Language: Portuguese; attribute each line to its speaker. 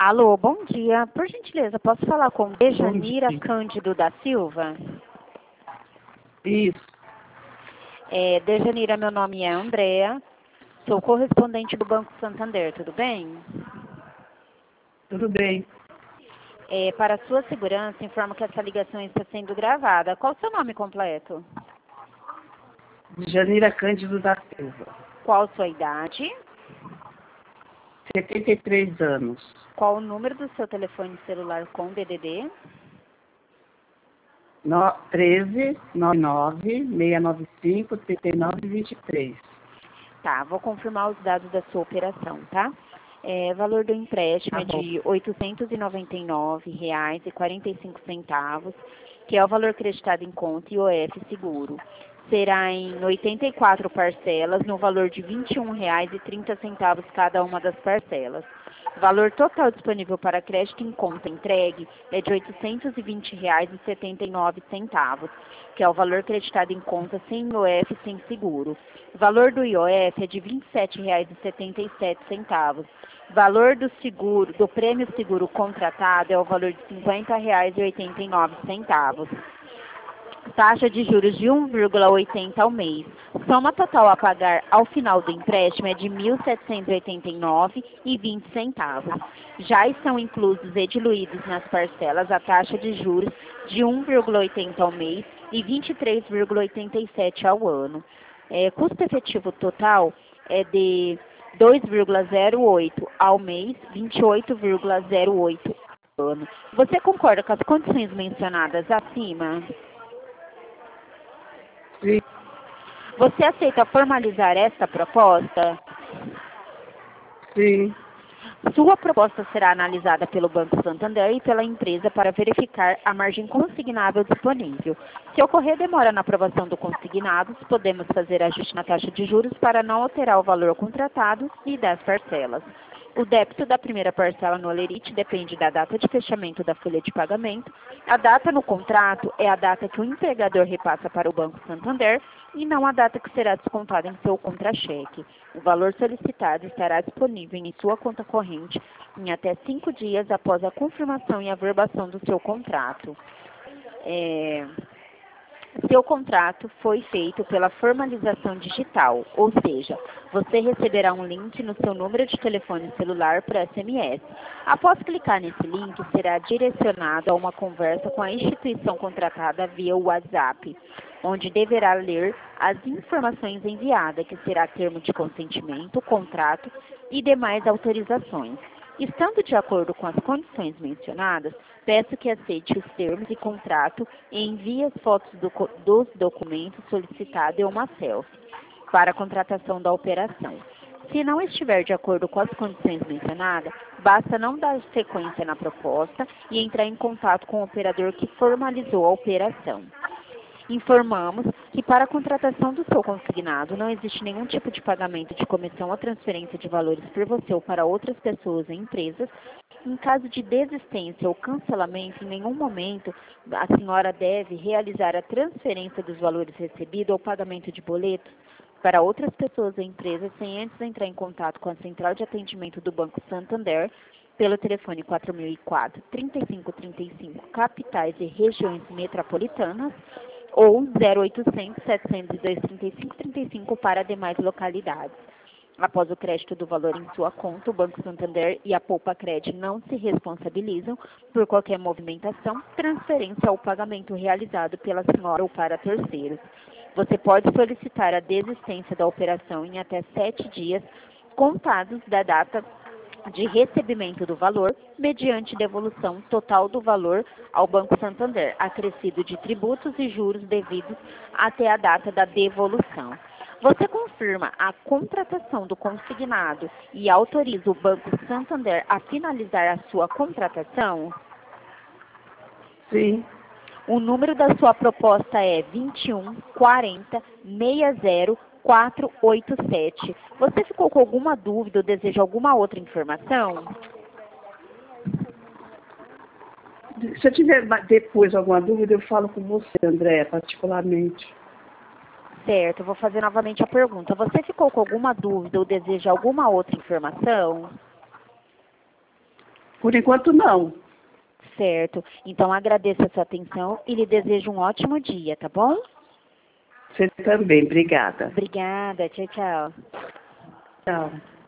Speaker 1: Alô, bom dia. Por gentileza, posso falar com Dejanira
Speaker 2: dia.
Speaker 1: Cândido da Silva?
Speaker 2: Isso,
Speaker 1: Dejanira, meu nome é Andréa, sou correspondente do Banco Santander, tudo bem?
Speaker 2: tudo bem.
Speaker 1: Para sua segurança, informo que essa ligação está sendo gravada. Qual o seu nome completo?
Speaker 2: Janira Cândido da Silva,
Speaker 1: Qual sua idade?
Speaker 2: 73 anos.
Speaker 1: Qual o número do seu telefone celular com DDD?
Speaker 2: 13 99 695 3923.
Speaker 1: Tá, vou confirmar os dados da sua operação, tá? Valor do empréstimo
Speaker 2: Tá
Speaker 1: é
Speaker 2: bom.
Speaker 1: de R$ 899,45, que é o valor creditado em conta IOF Seguro. Será em 84 parcelas, no valor de R$ 21,30 cada uma das parcelas. O valor total disponível para crédito em conta entregue é de R$ 820,79, que é o valor creditado em conta sem IOF e sem seguro. O valor do IOF é de R$ 27,77. O valor do seguro, do prêmio seguro contratado é o valor de R$ 50,89. Taxa de juros de 1,80 ao mês. Soma total a pagar ao final do empréstimo é de R$ 1.789,20. Já estão inclusos e diluídos nas parcelas a taxa de juros de 1,80 ao mês e 23,87 ao ano. Custo efetivo total é de 2,08 ao mês, 28,08 ao ano. Você concorda com as condições mencionadas acima?
Speaker 2: Sim,
Speaker 1: Você aceita formalizar esta proposta?
Speaker 2: sim,
Speaker 1: Sua proposta será analisada pelo Banco Santander e pela empresa para verificar a margem consignável disponível. Se ocorrer demora na aprovação do consignado, podemos fazer ajuste na taxa de juros para não alterar o valor contratado e das parcelas. O débito da primeira parcela no Olerite depende da data de fechamento da folha de pagamento. A data no contrato é a data que o empregador repassa para o Banco Santander e não a data que será descontada em seu contra-cheque. O valor solicitado estará disponível em sua conta corrente em até 5 dias após a confirmação e averbação do seu contrato. Seu contrato foi feito pela formalização digital, ou seja, você receberá um link no seu número de telefone celular por SMS. Após clicar nesse link, será direcionado a uma conversa com a instituição contratada via WhatsApp, onde deverá ler as informações enviadas, que será termo de consentimento, contrato e demais autorizações. Estando de acordo com as condições mencionadas, peço que aceite os termos e contrato e envie as fotos dos documentos solicitados e uma selfie para a contratação da operação. Se não estiver de acordo com as condições mencionadas, basta não dar sequência na proposta e entrar em contato com o operador que formalizou a operação. Informamos que para a contratação do seu consignado não existe nenhum tipo de pagamento de comissão ou transferência de valores por você ou para outras pessoas ou empresas. Em caso de desistência ou cancelamento, em nenhum momento a senhora deve realizar a transferência dos valores recebidos ou pagamento de boletos para outras pessoas ou empresas sem antes entrar em contato com a Central de Atendimento do Banco Santander pelo telefone 4004-3535, capitais e regiões metropolitanas, ou 0800 702 3535 para demais localidades. Após o crédito do valor em sua conta, o Banco Santander e a Poupa Cred não se responsabilizam por qualquer movimentação, transferência ou pagamento realizado pela senhora ou para terceiros. Você pode solicitar a desistência da operação em até 7 dias contados da data de recebimento do valor, mediante devolução total do valor ao Banco Santander, acrescido de tributos e juros devidos até a data da devolução. Você confirma a contratação do consignado e autoriza o Banco Santander a finalizar a sua contratação?
Speaker 2: sim.
Speaker 1: O número da sua proposta é 21 40 60 487. Você ficou com alguma dúvida ou deseja alguma outra informação?
Speaker 2: Se eu tiver depois alguma dúvida, eu falo com você, André, particularmente.
Speaker 1: Certo, eu vou fazer novamente a pergunta. Você ficou com alguma dúvida ou deseja alguma outra informação?
Speaker 2: Por enquanto, não.
Speaker 1: Certo. Então agradeço a sua atenção e lhe desejo um ótimo dia, tá bom?
Speaker 2: Você também, obrigada.
Speaker 1: Obrigada. Tchau, tchau.
Speaker 2: Tchau.